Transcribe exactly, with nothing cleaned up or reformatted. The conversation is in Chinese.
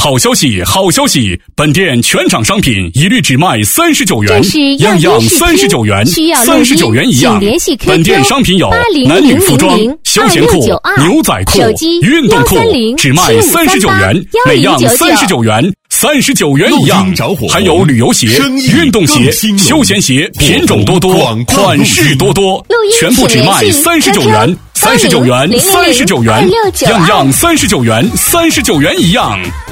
好消息，好消息！本店全场商品一律只卖三十九元，样样三十九元，三十九元一样。本店商品有男女服装、休闲裤、牛仔裤、运动裤，只卖三十九元，每样三十九元。三十九元一样，还有旅游鞋、运动鞋、休闲鞋，品种多多，款式多多，全部只卖三十九元，三十九元，三十九元，样样三十九元，三十九元一样。